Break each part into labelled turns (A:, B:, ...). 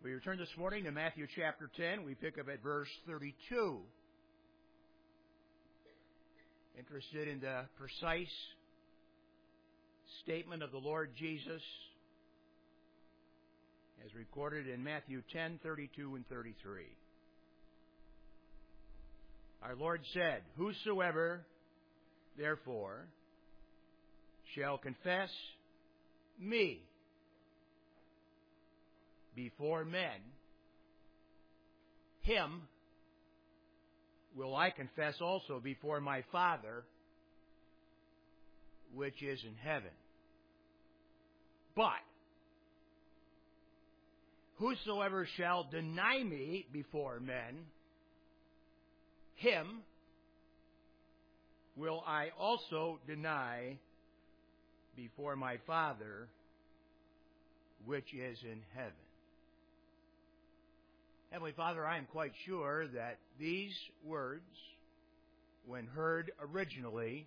A: We return this morning to Matthew chapter 10. We pick up at verse 32. Interested in the precise statement of the Lord Jesus as recorded in Matthew 10, 32 and 33. Our Lord said, "Whosoever, therefore, shall confess me before men, him will I confess also before my Father, which is in heaven. But whosoever shall deny me before men, him will I also deny before my Father, which is in heaven." Heavenly Father, I am quite sure that these words, when heard originally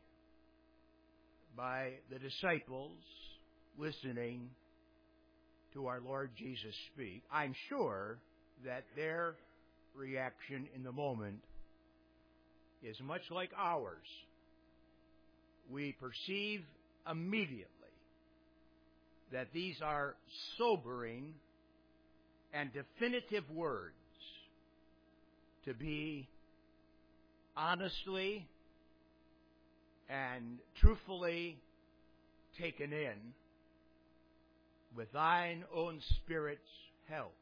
A: by the disciples listening to our Lord Jesus speak, I'm sure that their reaction in the moment is much like ours. We perceive immediately that these are sobering and definitive words to be honestly and truthfully taken in with thine own Spirit's help.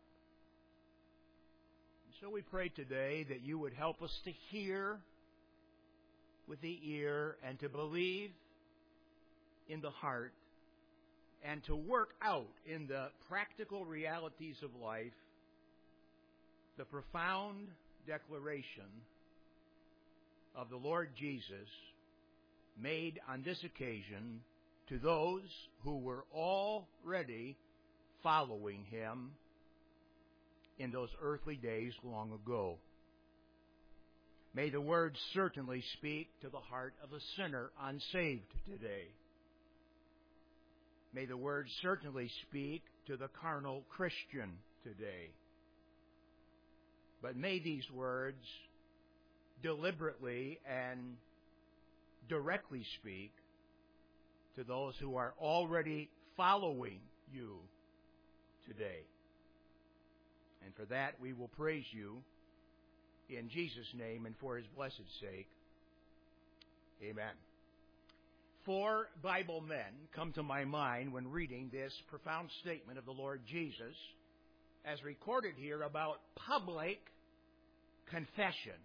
A: And so we pray today that you would help us to hear with the ear and to believe in the heart and to work out in the practical realities of life the profound declaration of the Lord Jesus made on this occasion to those who were already following him in those earthly days long ago. May the words certainly speak to the heart of a sinner unsaved today. May the words certainly speak to the carnal Christian today. But may these words deliberately and directly speak to those who are already following you today. And for that we will praise you in Jesus' name and for his blessed sake. Amen. 4 Bible men come to my mind when reading this profound statement of the Lord Jesus as recorded here about public confession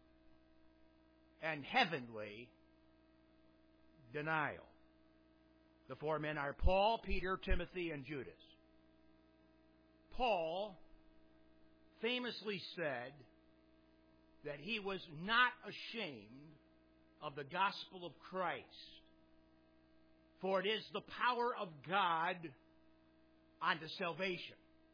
A: and heavenly denial. The 4 men are Paul, Peter, Timothy, and Judas. Paul famously said that he was not ashamed of the gospel of Christ, for it is the power of God unto salvation.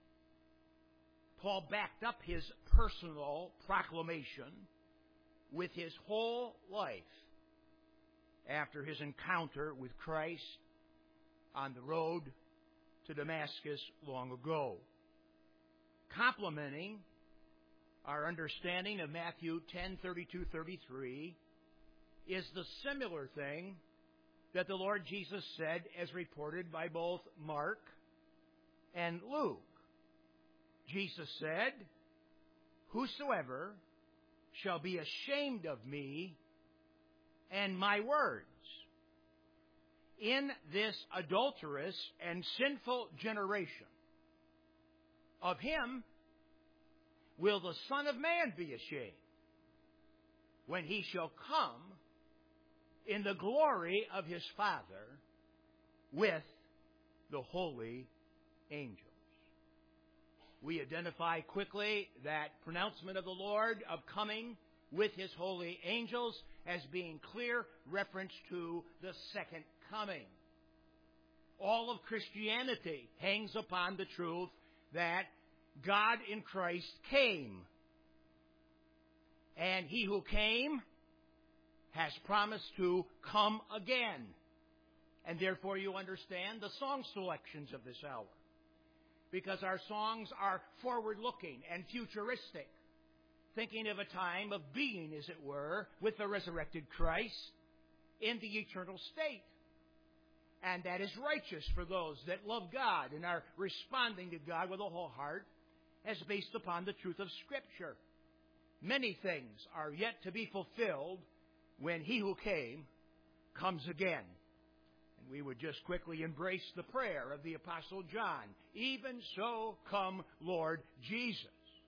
A: Paul backed up his personal proclamation with his whole life after his encounter with Christ on the road to Damascus long ago. Complementing our understanding of Matthew 10:32-33 is the similar thing that the Lord Jesus said as reported by both Mark and Luke. Jesus said, "Whosoever shall be ashamed of me and my words in this adulterous and sinful generation, of him will the Son of Man be ashamed when he shall come in the glory of his Father with the holy angels." We identify quickly that pronouncement of the Lord of coming with his holy angels as being clear reference to the second coming. All of Christianity hangs upon the truth that God in Christ came. And he who came has promised to come again. And therefore you understand the song selections of this hour. because our songs are forward-looking and futuristic, thinking of a time of being, as it were, with the resurrected Christ in the eternal state. And that is righteous for those that love God and are responding to God with a whole heart, as based upon the truth of Scripture. Many things are yet to be fulfilled when He who came comes again. And we would just quickly embrace the prayer of the Apostle John. Even so come, Lord Jesus.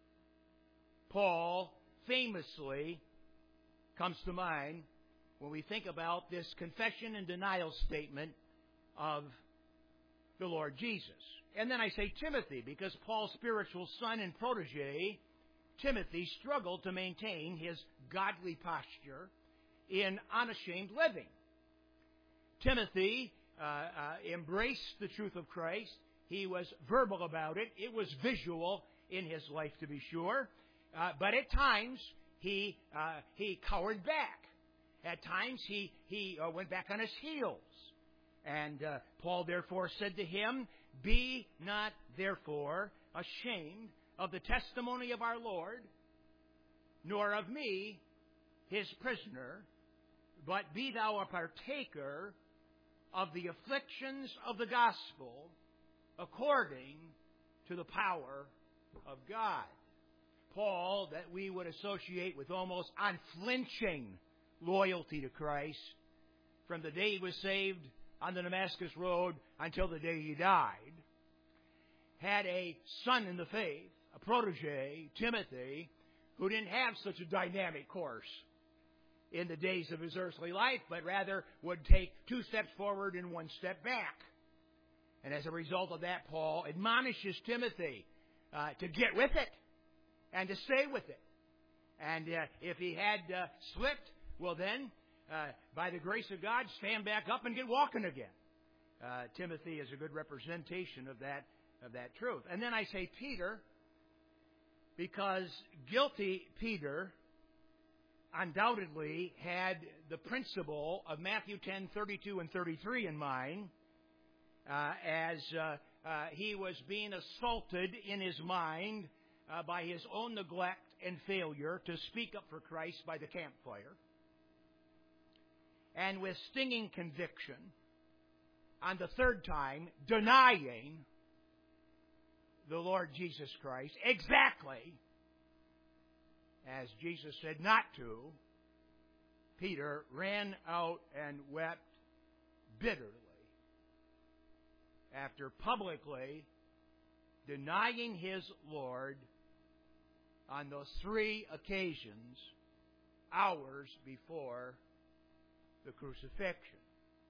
A: Paul famously comes to mind when we think about this confession and denial statement of the Lord Jesus. And then I say Timothy, because Paul's spiritual son and protege, Timothy, struggled to maintain his godly posture in unashamed living. Timothy embraced the truth of Christ. He was verbal about it. It was visual in his life, to be sure. But at times, he cowered back. At times, he went back on his heels. And Paul therefore said to him, "Be not therefore ashamed of the testimony of our Lord, nor of me, his prisoner, but be thou a partaker of the afflictions of the gospel according to the power of God." Paul, that we would associate with almost unflinching loyalty to Christ from the day he was saved on the Damascus Road until the day he died, had a son in the faith, a protege, Timothy, who didn't have such a dynamic course in the days of his earthly life, but rather would take 2 steps forward and 1 step back. And as a result of that, Paul admonishes Timothy to get with it and to stay with it. And if he had slipped, well then, by the grace of God, stand back up and get walking again. Timothy is a good representation of that truth. And then I say Peter, because guilty Peter undoubtedly had the principle of Matthew 10:32 and 33 in mind, as he was being assaulted in his mind by his own neglect and failure to speak up for Christ by the campfire. And with stinging conviction, on the third time, denying the Lord Jesus Christ exactly as Jesus said not to, Peter ran out and wept bitterly after publicly denying his Lord on those 3 occasions, hours before the crucifixion.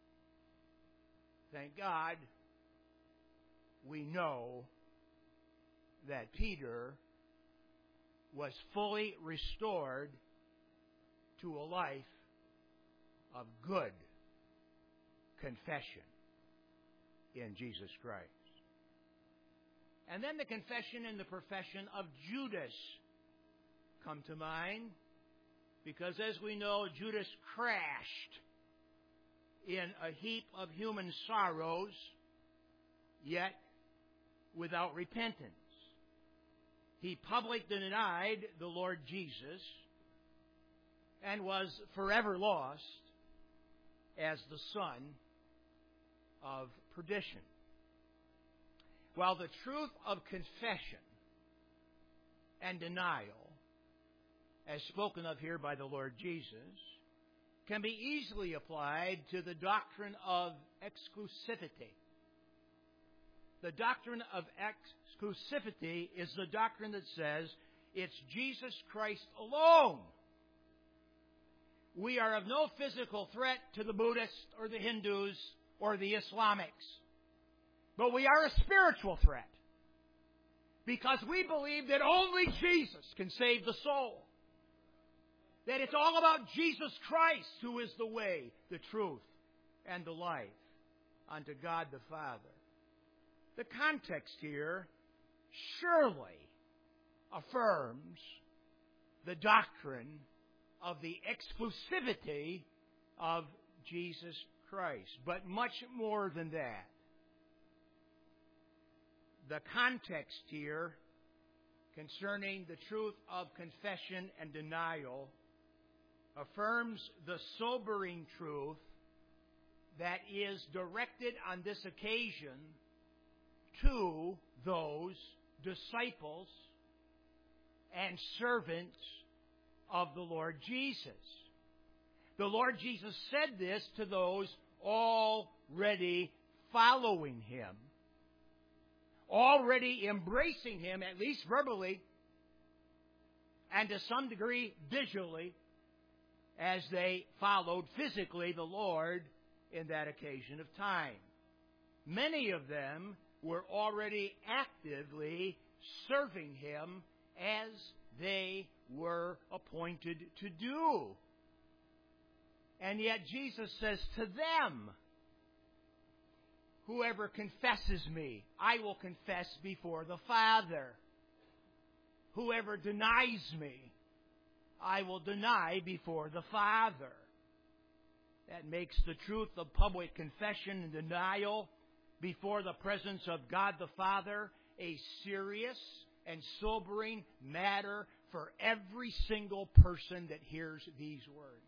A: Thank God we know that Peter was fully restored to a life of good confession in Jesus Christ. And then the confession and the profession of Judas come to mind, because as we know, Judas crashed in a heap of human sorrows, yet without repentance. He publicly denied the Lord Jesus and was forever lost as the son of perdition. While the truth of confession and denial, as spoken of here by the Lord Jesus, can be easily applied to the doctrine of exclusivity. The doctrine of exclusivity is the doctrine that says it's Jesus Christ alone. We are of no physical threat to the Buddhists or the Hindus or the Islamics. But we are a spiritual threat, because we believe that only Jesus can save the soul. That it's all about Jesus Christ, who is the way, the truth, and the life unto God the Father. The context here surely affirms the doctrine of the exclusivity of Jesus Christ, but much more than that. the context here concerning the truth of confession and denial affirms the sobering truth that is directed on this occasion to those disciples and servants of the Lord Jesus. The Lord Jesus said this to those already following Him, already embracing Him, at least verbally, and to some degree visually, as they followed physically the Lord in that occasion of time. Many of them were already actively serving Him as they were appointed to do. And yet Jesus says to them, whoever confesses me, I will confess before the Father. Whoever denies me, I will deny before the Father. That makes the truth of public confession and denial before the presence of God the Father a serious and sobering matter for every single person that hears these words.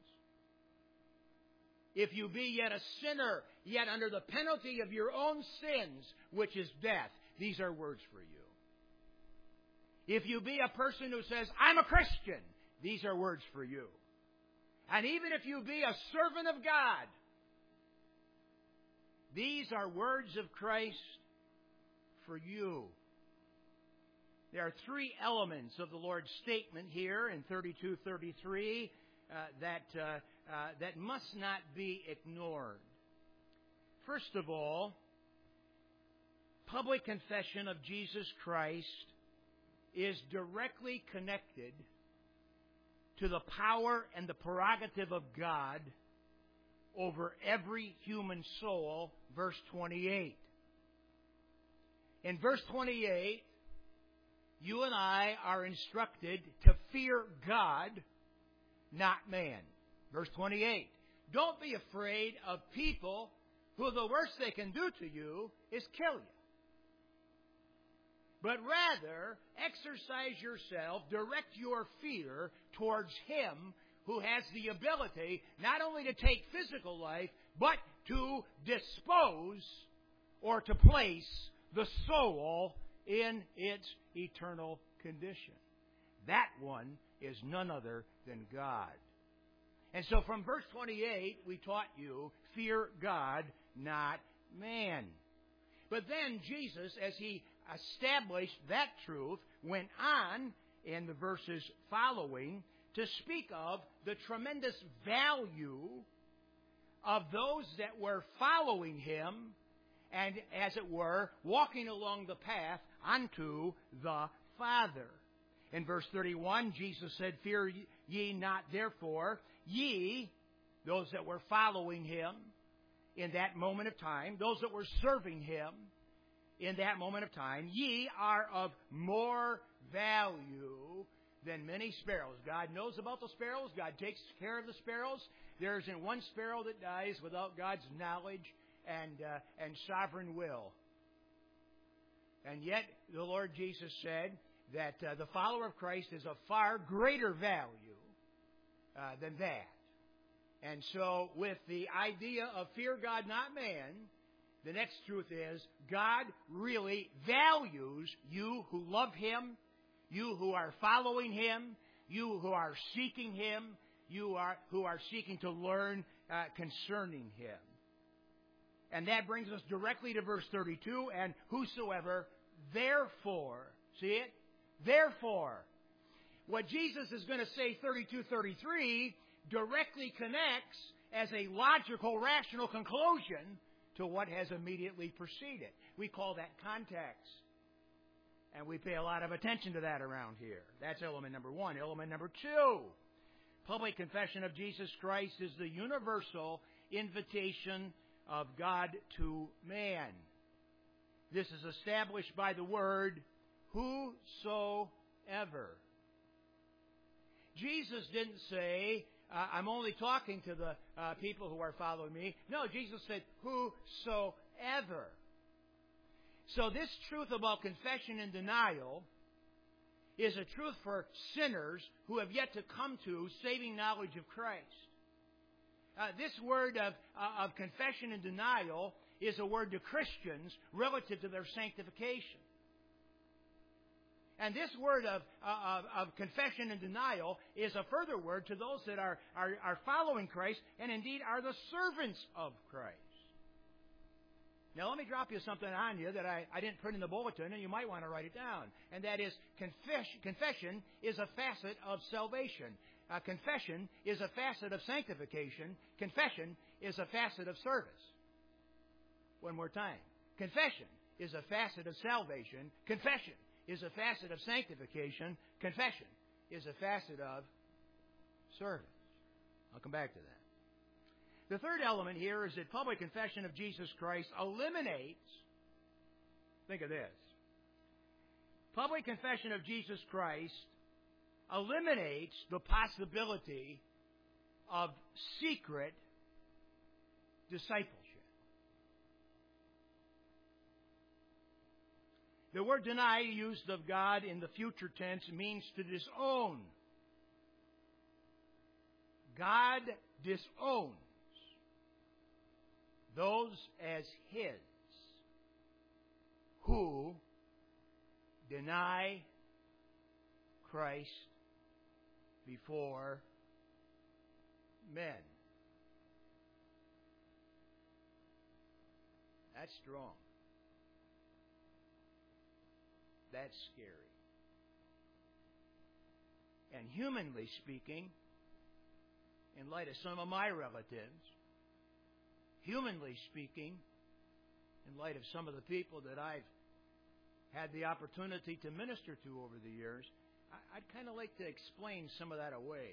A: If you be yet a sinner, yet under the penalty of your own sins, which is death, these are words for you. If you be a person who says, I'm a Christian, these are words for you. And even if you be a servant of God, these are words of Christ for you. There are three elements of the Lord's statement here in 32:33 that must not be ignored. First of all, public confession of Jesus Christ is directly connected to the power and the prerogative of God over every human soul, verse 28. In verse 28, you and I are instructed to fear God, not man. Verse 28. Don't be afraid of people who the worst they can do to you is kill you. But rather, exercise yourself, direct your fear towards Him who has the ability not only to take physical life, but to dispose or to place the soul in its eternal condition. That one is none other than God. And so from verse 28, we taught you, fear God, not man. But then Jesus, as He established that truth, went on in the verses following to speak of the tremendous value of those that were following Him and, as it were, walking along the path unto the Father. In verse 31, Jesus said, fear ye not therefore, ye, those that were following Him in that moment of time, those that were serving Him in that moment of time, ye are of more value than many sparrows. God knows about the sparrows. God takes care of the sparrows. There isn't one sparrow that dies without God's knowledge and sovereign will. And yet, the Lord Jesus said that the follower of Christ is of far greater value than that. And so, with the idea of fear God, not man, the next truth is God really values you who love Him, you who are following Him, you who are seeking Him, you who are seeking to learn concerning Him. And that brings us directly to verse 32, and whosoever, therefore, see it? Therefore. What Jesus is going to say, 32:33, directly connects as a logical, rational conclusion to what has immediately preceded. We call that context. And we pay a lot of attention to that around here. That's element number one. Element number two, public confession of Jesus Christ is the universal invitation of God to man. This is established by the word whosoever. Jesus didn't say, I'm only talking to the people who are following me. No, Jesus said, whosoever. So this truth about confession and denial is a truth for sinners who have yet to come to saving knowledge of Christ. This word of confession and denial is a word to Christians relative to their sanctification. And this word of confession and denial is a further word to those that are following Christ and indeed are the servants of Christ. Now let me drop you something on you that I didn't put in the bulletin, and you might want to write it down. And that is, confession is a facet of salvation. Confession is a facet of sanctification. Confession is a facet of service. One more time. Confession is a facet of salvation. Confession is a facet of sanctification. Confession is a facet of service. I'll come back to that. The third element here is that public confession of Jesus Christ eliminates, think of this, public confession of Jesus Christ eliminates the possibility of secret discipleship. The word deny, used of God in the future tense, means to disown. God disowns those as His who deny Christ before men. That's strong. That's scary. And humanly speaking, in light of some of my relatives, humanly speaking, in light of some of the people that I've had the opportunity to minister to over the years, I'd kind of like to explain some of that away.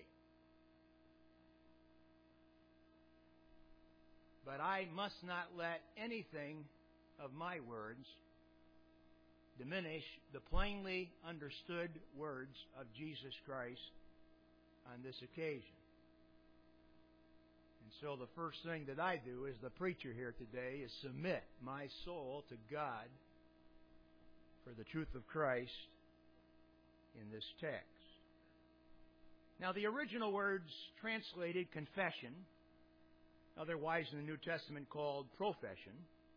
A: But I must not let anything of my words diminish the plainly understood words of Jesus Christ on this occasion. And so the first thing that I do as the preacher here today is submit my soul to God for the truth of Christ in this text. Now, the original words translated confession, otherwise in the New Testament called profession,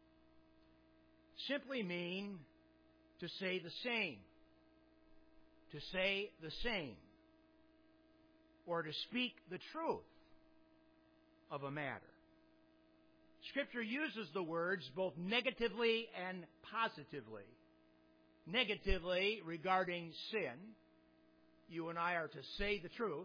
A: simply mean to say the same, to say the same, or to speak the truth of a matter. Scripture uses the words both negatively and positively. Negatively regarding sin, you and I are to say the truth,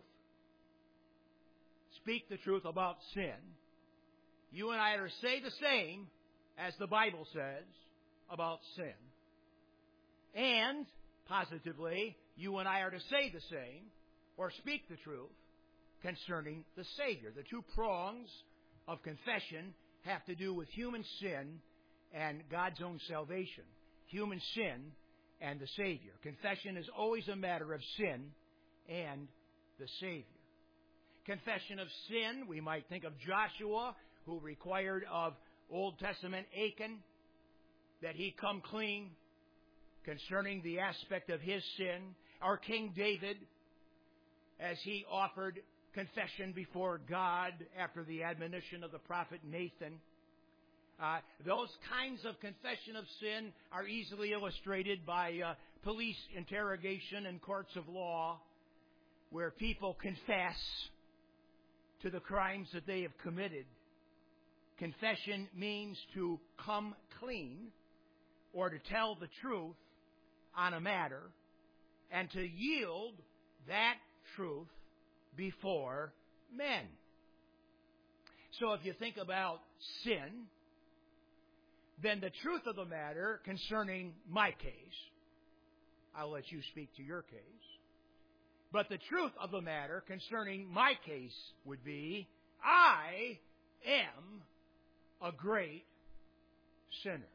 A: speak the truth about sin. You and I are to say the same as the Bible says about sin. And, positively, you and I are to say the same, or speak the truth, concerning the Savior. The two prongs of confession have to do with human sin and God's own salvation. Human sin and the Savior. Confession is always a matter of sin and the Savior. Confession of sin, we might think of Joshua, who required of Old Testament Achan that he come clean concerning the aspect of his sin. Our King David, as he offered confession before God after the admonition of the prophet Nathan. Those kinds of confession of sin are easily illustrated by police interrogation and courts of law, where people confess to the crimes that they have committed. Confession means to come clean, or to tell the truth on a matter, and to yield that truth before men. So if you think about sin, then the truth of the matter concerning my case, I'll let you speak to your case, but the truth of the matter concerning my case would be, I am a great sinner.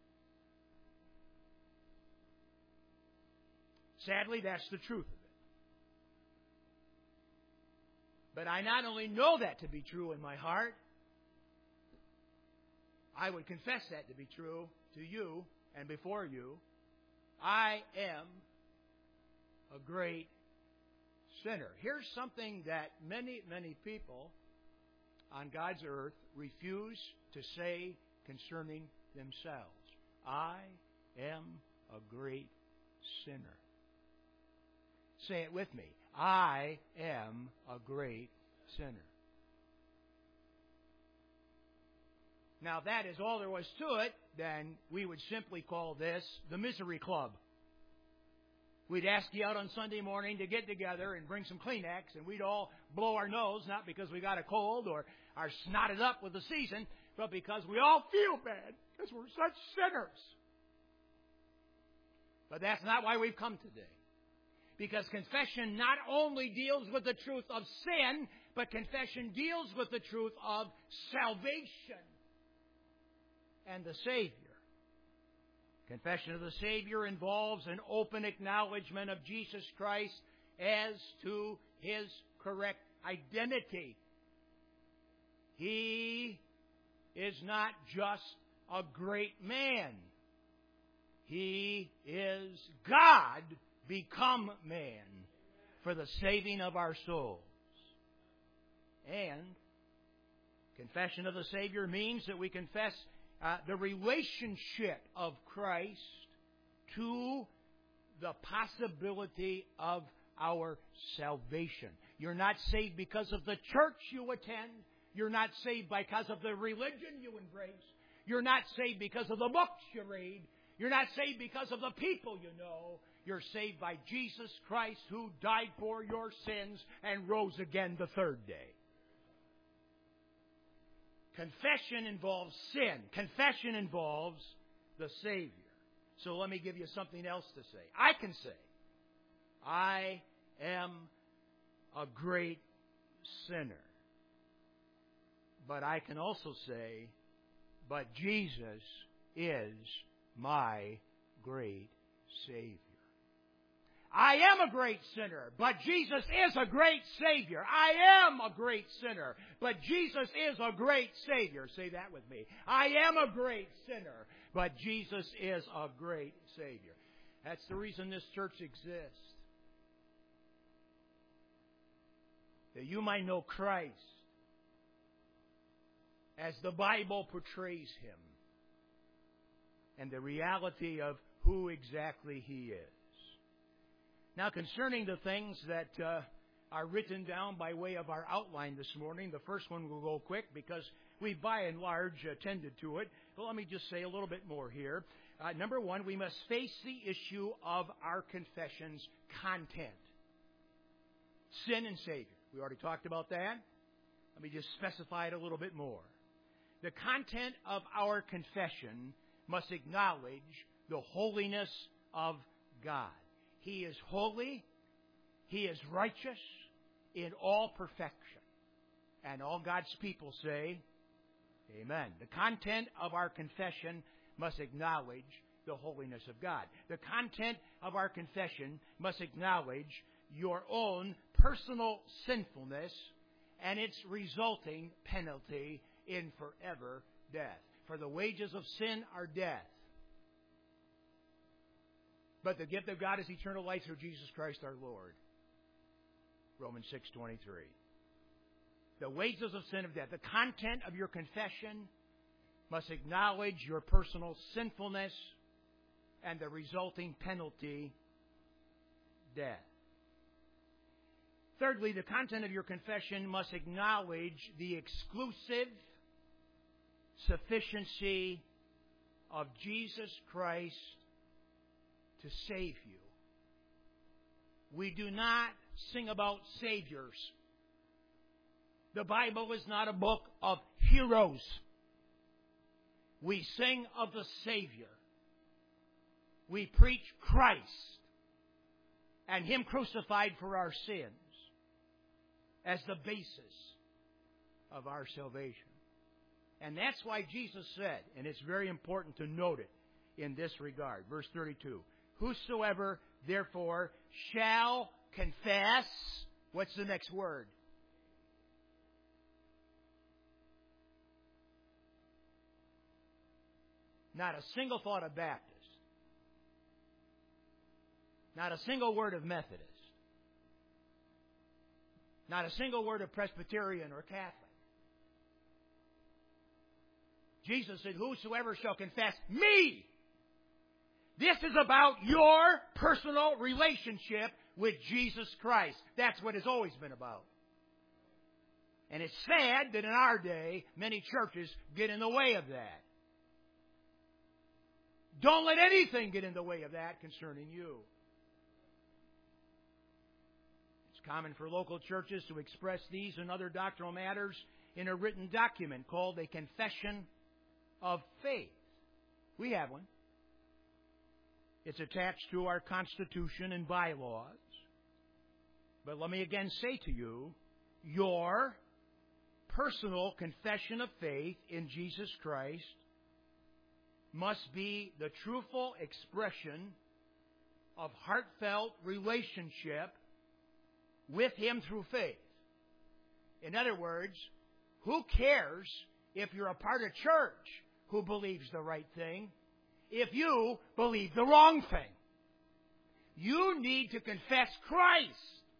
A: Sadly, that's the truth of it. But I not only know that to be true in my heart, I would confess that to be true to you and before you, I am a great sinner. Here's something that many, many people on God's earth refuse to say concerning themselves. I am a great sinner. Say it with me. I am a great sinner. Now, if that is all there was to it, then we would simply call this the Misery Club. We'd ask you out on Sunday morning to get together and bring some Kleenex, and we'd all blow our nose, not because we got a cold or are snotted up with the season, but because we all feel bad, because we're such sinners. But that's not why we've come today. Because confession not only deals with the truth of sin, but confession deals with the truth of salvation and the Savior. Confession of the Savior involves an open acknowledgement of Jesus Christ as to His correct identity. He is not just a great man. He is God become man for the saving of our souls. And confession of the Savior means that we confess the relationship of Christ to the possibility of our salvation. You're not saved because of the church you attend. You're not saved because of the religion you embrace. You're not saved because of the books you read. You're not saved because of the people you know. You're saved by Jesus Christ, who died for your sins and rose again the third day. Confession involves sin. Confession involves the Savior. So let me give you something else to say. I can say, I am a great sinner. But I can also say, but Jesus is my great Savior. I am a great sinner, but Jesus is a great Savior. I am a great sinner, but Jesus is a great Savior. Say that with me. I am a great sinner, but Jesus is a great Savior. That's the reason this church exists. That you might know Christ as the Bible portrays Him and the reality of who exactly He is. Now, concerning the things that are written down by way of our outline this morning, the first one will go quick because we, by and large, attended to it. But let me just say a little bit more here. Number one, we must face the issue of our confession's content. Sin and Savior. We already talked about that. Let me just specify it a little bit more. The content of our confession must acknowledge the holiness of God. He is holy. He is righteous in all perfection. And all God's people say, amen. The content of our confession must acknowledge the holiness of God. The content of our confession must acknowledge your own personal sinfulness and its resulting penalty in forever death. For the wages of sin are death. But the gift of God is eternal life through Jesus Christ our Lord. Romans 6:23. The wages of sin of death. The content of your confession must acknowledge your personal sinfulness and the resulting penalty, death. Thirdly, the content of your confession must acknowledge the exclusive sufficiency of Jesus Christ to save you. We do not sing about saviors. The Bible is not a book of heroes. We sing of the Savior. We preach Christ and Him crucified for our sins as the basis of our salvation. And that's why Jesus said, and it's very important to note it in this regard, verse 32, whosoever therefore shall confess, what's the next word? Not a single thought of Baptist. Not a single word of Methodist. Not a single word of Presbyterian or Catholic. Jesus said, whosoever shall confess me. This is about your personal relationship with Jesus Christ. That's what it's always been about. And it's sad that in our day, many churches get in the way of that. Don't let anything get in the way of that concerning you. It's common for local churches to express these and other doctrinal matters in a written document called a confession of faith. We have one. It's attached to our Constitution and bylaws. But let me again say to you, your personal confession of faith in Jesus Christ must be the truthful expression of heartfelt relationship with Him through faith. In other words, who cares if you're a part of church who believes the right thing if you believe the wrong thing? You need to confess Christ.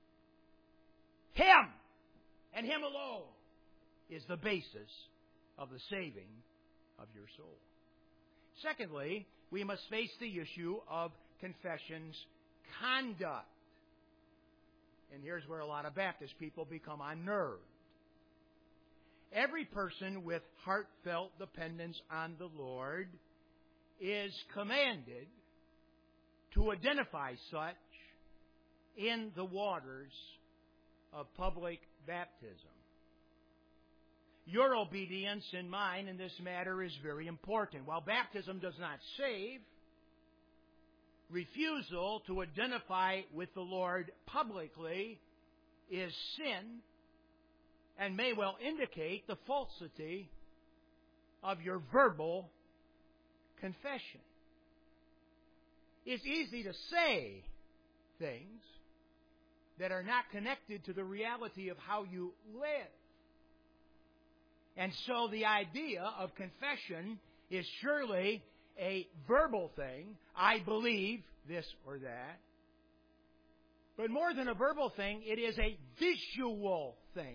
A: Him and Him alone is the basis of the saving of your soul. Secondly, we must face the issue of confession's conduct. And here's where a lot of Baptist people become unnerved. Every person with heartfelt dependence on the Lord is commanded to identify such in the waters of public baptism. Your obedience and mine in this matter is very important. While baptism does not save, refusal to identify with the Lord publicly is sin and may well indicate the falsity of your verbal confession. It's easy to say things that are not connected to the reality of how you live. And so the idea of confession is surely a verbal thing. I believe this or that. But more than a verbal thing, it is a visual thing.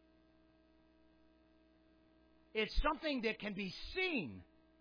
A: It's something that can be seen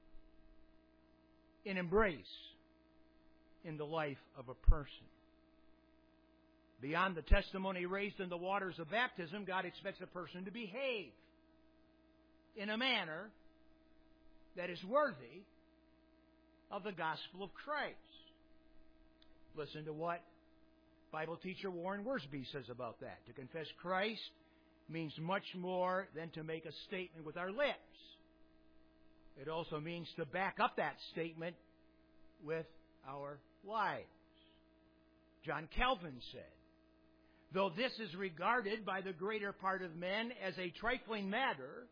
A: and embraced in the life of a person. Beyond the testimony raised in the waters of baptism, God expects a person to behave in a manner that is worthy of the gospel of Christ. Listen to what Bible teacher Warren Wiersbe says about that. To confess Christ means much more than to make a statement with our lips. It also means to back up that statement with our lives. John Calvin said, though this is regarded by the greater part of men as a trifling matter,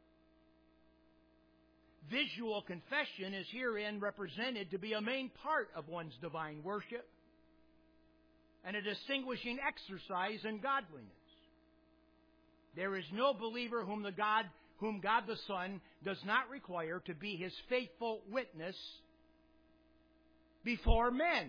A: visual confession is herein represented to be a main part of one's divine worship and a distinguishing exercise in godliness. There is no believer whom God the Son does not require to be His faithful witness before men.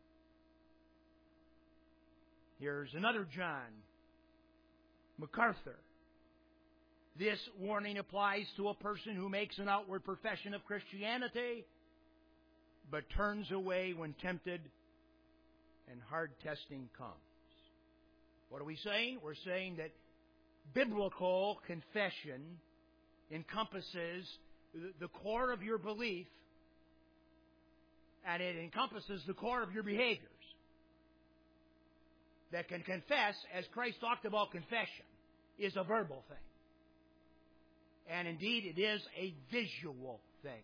A: Here's another John MacArthur. This warning applies to a person who makes an outward profession of Christianity, but turns away when tempted and hard testing comes. What are we saying? We're saying that biblical confession encompasses the core of your belief, and it encompasses the core of your behaviors. That can confess, as Christ talked about confession, is a verbal thing. And indeed, it is a visual thing.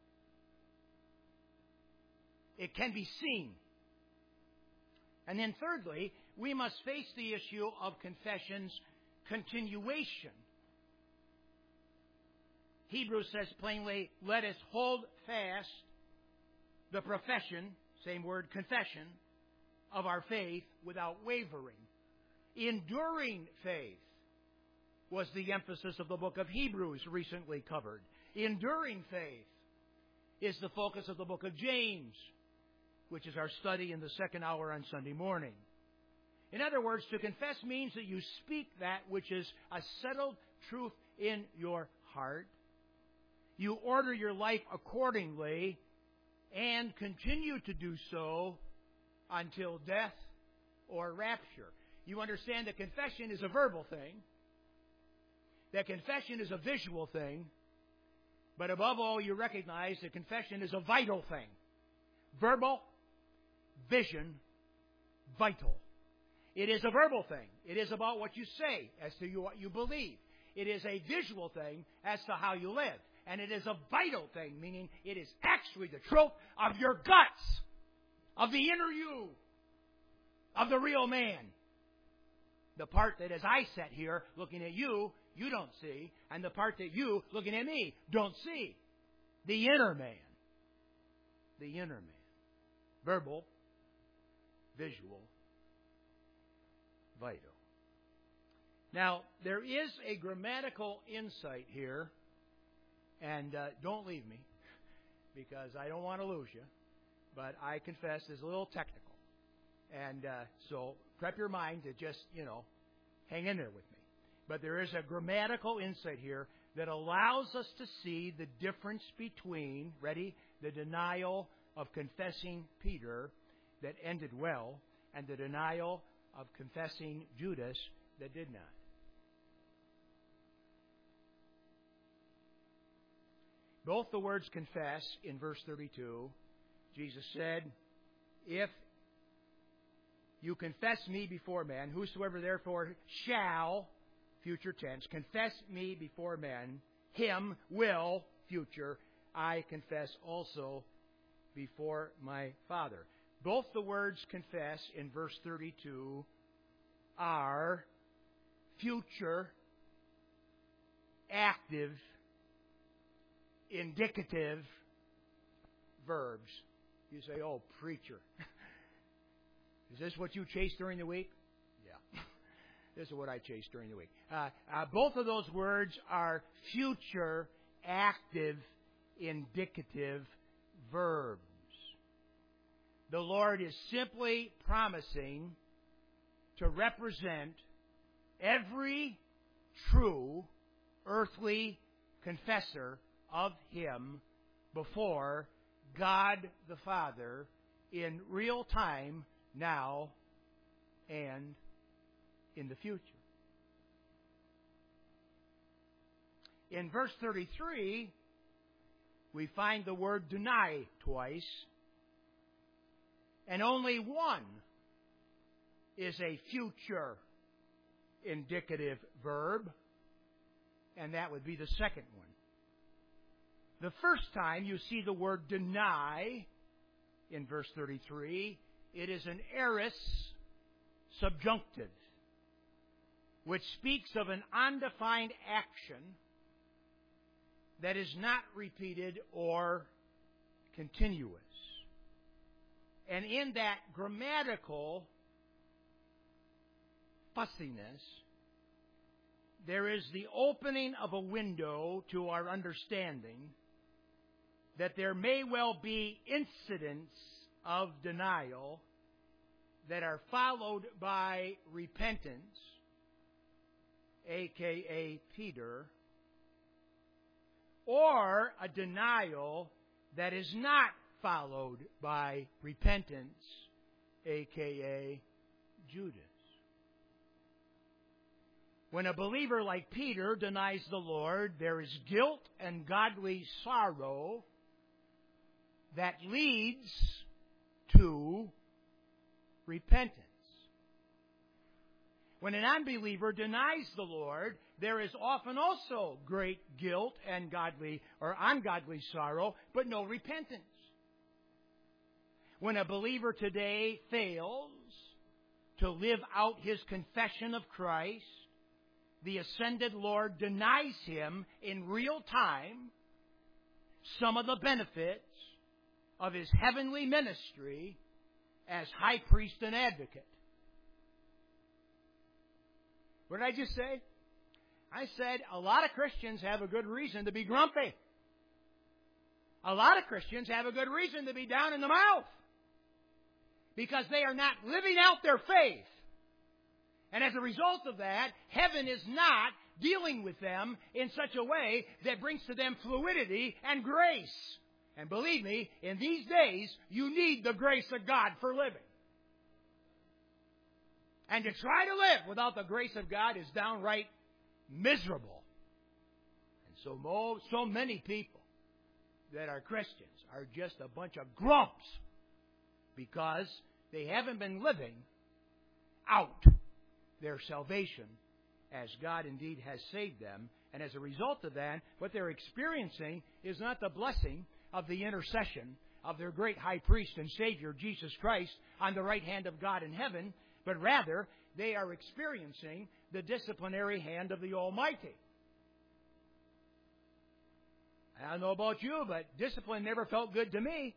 A: It can be seen. And then thirdly, we must face the issue of confession's continuation. Hebrews says plainly, let us hold fast the profession, same word, confession, of our faith without wavering. Enduring faith was the emphasis of the book of Hebrews recently covered. Enduring faith is the focus of the book of James. which is our study in the second hour on Sunday morning. In other words, to confess means that you speak that which is a settled truth in your heart. You order your life accordingly and continue to do so until death or rapture. You understand that confession is a verbal thing, that confession is a visual thing, but above all, you recognize that confession is a vital thing. Verbal, vision, vital. It is a verbal thing. It is about what you say as to what you believe. It is a visual thing as to how you live. And it is a vital thing, meaning it is actually the truth of your guts, of the inner you, of the real man. The part that as I sit here looking at you, you don't see, and the part that you, looking at me, don't see. The inner man. The inner man. Verbal, visual, vital. Now, there is a grammatical insight here, and don't leave me, because I don't want to lose you, but I confess it's a little technical. And so prep your mind to just, hang in there with me. But there is a grammatical insight here that allows us to see the difference between, the denial of confessing Peter that ended well, and the denial of confessing Judas that did not. Both the words confess in verse 32, Jesus said, if you confess me before men, whosoever therefore shall, future tense, confess me before men, him will, future, I confess also before my Father. Both the words confess in verse 32 are future, active, indicative verbs. You say, oh, preacher. Is this what you chase during the week? Yeah. This is what I chase during the week. Both of those words are future, active, indicative verbs. The Lord is simply promising to represent every true earthly confessor of Him before God the Father in real time, now and in the future. In verse 33, we find the word deny twice, and only one is a future indicative verb, and that would be the second one. The first time you see the word deny in verse 33, it is an aorist subjunctive, which speaks of an undefined action that is not repeated or continuous. And in that grammatical fussiness, there is the opening of a window to our understanding that there may well be incidents of denial that are followed by repentance, a.k.a. Peter, or a denial that is not followed by repentance, a.k.a. Judas. When a believer like Peter denies the Lord, there is guilt and godly sorrow that leads to repentance. When an unbeliever denies the Lord, there is often also great guilt and godly or ungodly sorrow, but no repentance. When a believer today fails to live out his confession of Christ, the ascended Lord denies him in real time some of the benefits of his heavenly ministry as high priest and advocate. What did I just say? I said a lot of Christians have a good reason to be grumpy. A lot of Christians have a good reason to be down in the mouth. because they are not living out their faith. And as a result of that, heaven is not dealing with them in such a way that brings to them fluidity and grace. And believe me, in these days, you need the grace of God for living. And to try to live without the grace of God is downright miserable. And so many people that are Christians are just a bunch of grumps because they haven't been living out their salvation as God indeed has saved them. And as a result of that, what they're experiencing is not the blessing of the intercession of their great high priest and Savior, Jesus Christ, on the right hand of God in heaven, but rather they are experiencing the disciplinary hand of the Almighty. I don't know about you, but discipline never felt good to me.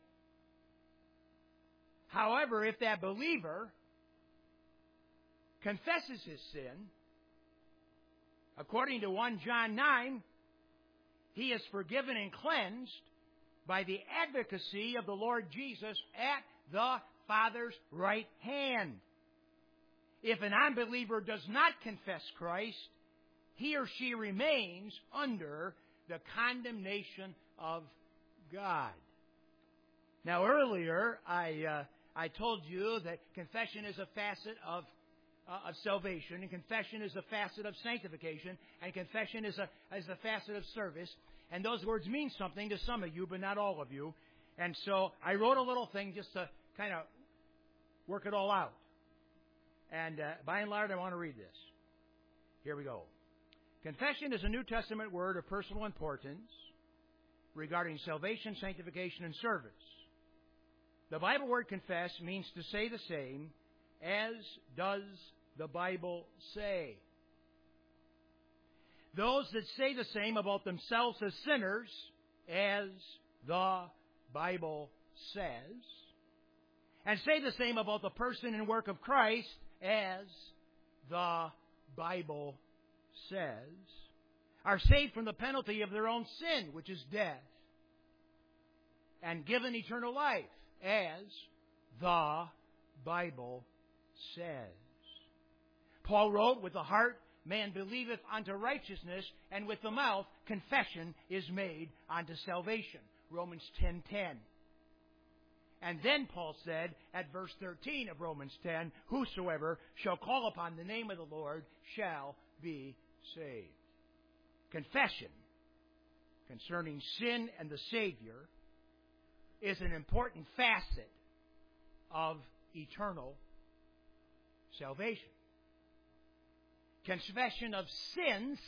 A: However, if that believer confesses his sin, according to 1 John 9, he is forgiven and cleansed by the advocacy of the Lord Jesus at the Father's right hand. If an unbeliever does not confess Christ, he or she remains under the condemnation of God. Now, earlier, I told you that confession is a facet of salvation, and confession is a facet of sanctification, and confession is a facet of service. And those words mean something to some of you, but not all of you. And so I wrote a little thing just to kind of work it all out. And by and large, I want to read this. Here we go. Confession is a New Testament word of personal importance regarding salvation, sanctification, and service. The Bible word confess means to say the same as does the Bible say. Those that say the same about themselves as sinners, as the Bible says, and say the same about the person and work of Christ, as the Bible says, are saved from the penalty of their own sin, which is death, and given eternal life, as the Bible says. Paul wrote, with the heart man believeth unto righteousness, and with the mouth confession is made unto salvation. Romans 10:10. And then Paul said at verse 13 of Romans 10, whosoever shall call upon the name of the Lord shall be saved. Confession concerning sin and the Savior is an important facet of eternal salvation. Confession of sins,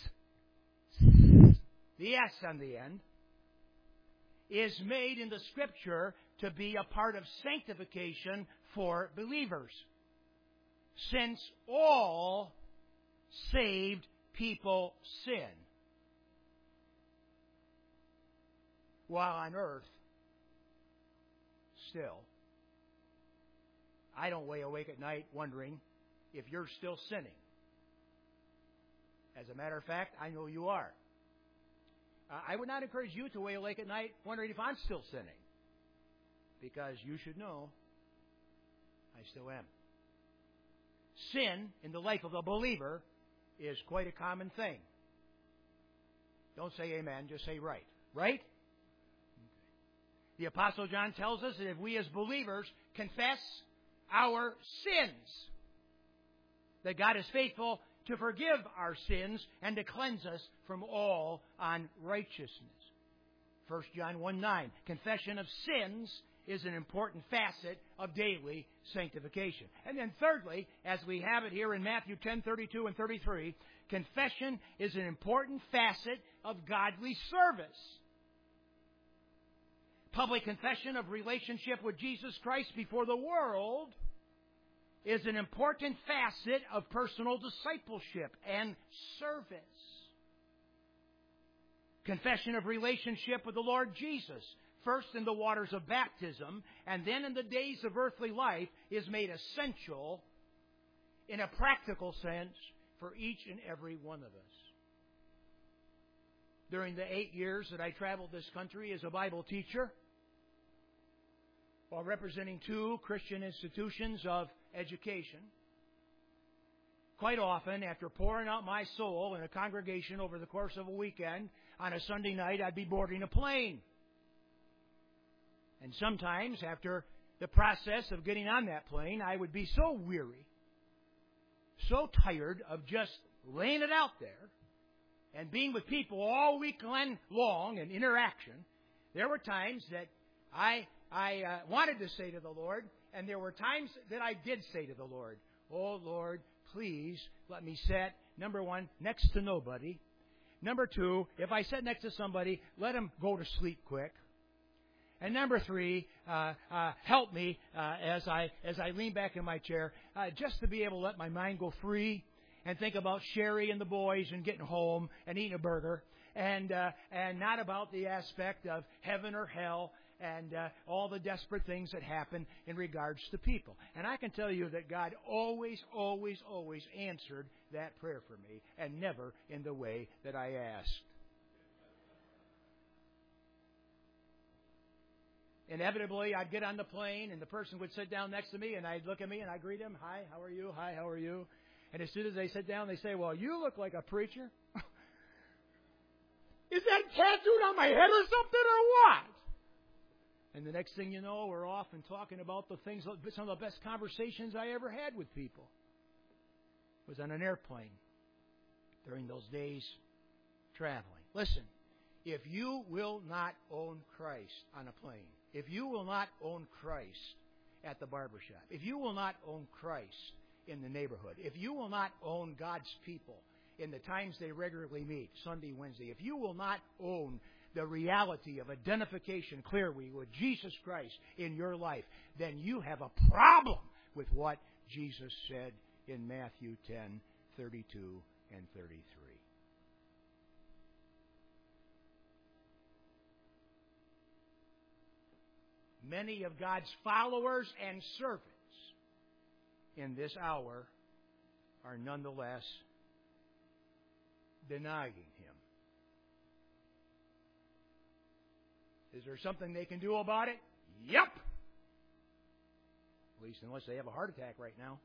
A: the S on the end, is made in the Scripture to be a part of sanctification for believers, since all saved people sin while on earth still. I don't lay awake at night wondering if you're still sinning. As a matter of fact, I know you are. I would not encourage you to lay awake at night wondering if I'm still sinning, because you should know I still am. Sin in the life of a believer is quite a common thing. Don't say amen, just say right. Right? Okay. The Apostle John tells us that if we as believers confess our sins, that God is faithful to forgive our sins and to cleanse us from all unrighteousness. 1 John 1:9. Confession of sins is an important facet of daily sanctification. And then thirdly, as we have it here in Matthew 10:32 and 33, confession is an important facet of godly service. Public confession of relationship with Jesus Christ before the world is an important facet of personal discipleship and service. Confession of relationship with the Lord Jesus, first in the waters of baptism and then in the days of earthly life, is made essential in a practical sense for each and every one of us. During the 8 years that I traveled this country as a Bible teacher, while representing two Christian institutions of education. Quite often, after pouring out my soul in a congregation over the course of a weekend, on a Sunday night, I'd be boarding a plane. And sometimes, after the process of getting on that plane, I would be so weary, so tired of just laying it out there and being with people all week long in interaction. There were times that I wanted to say to the Lord, and there were times that I did say to the Lord, "Oh, Lord, please let me sit, number one, next to nobody. Number two, if I sit next to somebody, let them go to sleep quick. And number three, help me as I lean back in my chair, just to be able to let my mind go free and think about Sherry and the boys and getting home and eating a burger, and not about the aspect of heaven or hell and all the desperate things that happen in regards to people." And I can tell you that God always, always, always answered that prayer for me, and never in the way that I asked. Inevitably, I'd get on the plane, and the person would sit down next to me, and I'd look at me, and I'd greet him, "Hi, how are you? Hi, how are you?" And as soon as they sit down, they say, "Well, you look like a preacher." Is that tattooed on my head or something, or what? And the next thing you know, we're off and talking about the things, some of the best conversations I ever had with people was on an airplane during those days traveling. Listen, if you will not own Christ on a plane, if you will not own Christ at the barbershop, if you will not own Christ in the neighborhood, if you will not own God's people in the times they regularly meet, Sunday, Wednesday, if you will not own the reality of identification clearly with Jesus Christ in your life, then you have a problem with what Jesus said in Matthew 10:32 and 33. Many of God's followers and servants in this hour are nonetheless denying Him. Is there something they can do about it? Yep! At least unless they have a heart attack right now.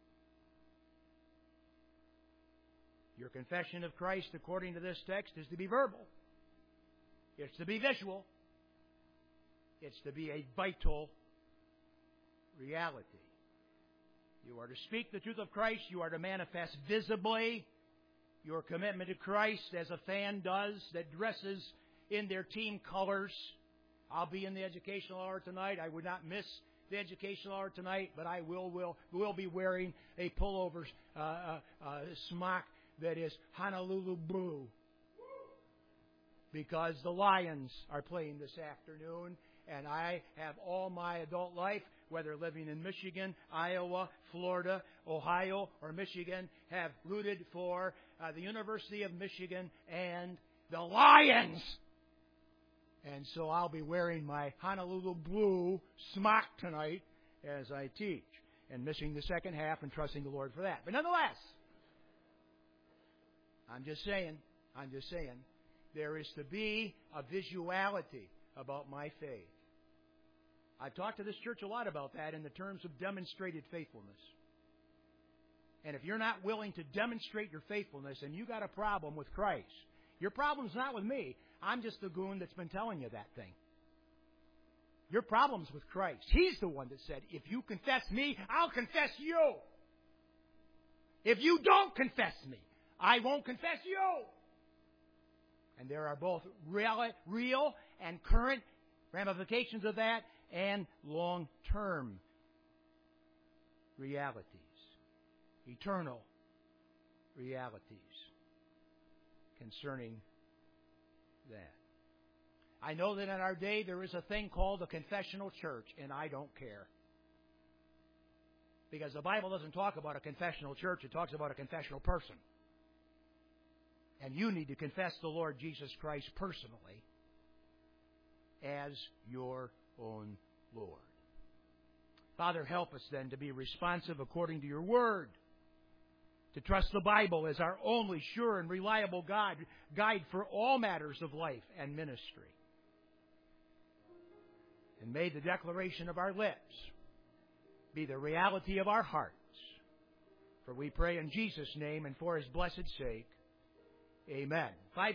A: Your confession of Christ, according to this text, is to be verbal. It's to be visual. It's to be a vital reality. You are to speak the truth of Christ. You are to manifest visibly your commitment to Christ as a fan does that dresses in their team colors. I'll be in the educational hour tonight. I would not miss the educational hour tonight, but I will be wearing a pullover smock that is Honolulu blue, because the Lions are playing this afternoon. And I have all my adult life, whether living in Michigan, Iowa, Florida, Ohio, or Michigan, have rooted for the University of Michigan and the Lions. And so I'll be wearing my Honolulu blue smock tonight as I teach, and missing the second half and trusting the Lord for that. But nonetheless, I'm just saying, there is to be a visuality about my faith. I've talked to this church a lot about that in the terms of demonstrated faithfulness. And if you're not willing to demonstrate your faithfulness, and you got a problem with Christ, your problem's not with me. I'm just the goon that's been telling you that thing. Your problem's with Christ. He's the one that said, "If you confess me, I'll confess you. If you don't confess me, I won't confess you." And there are both real and current ramifications of that, and long-term realities, eternal realities concerning that. I know that in our day there is a thing called a confessional church, and I don't care. Because the Bible doesn't talk about a confessional church, it talks about a confessional person. And you need to confess the Lord Jesus Christ personally as your own Lord. Father, help us then to be responsive according to your word, to trust the Bible as our only sure and reliable guide for all matters of life and ministry. And may the declaration of our lips be the reality of our hearts. For we pray in Jesus' name and for His blessed sake. Amen.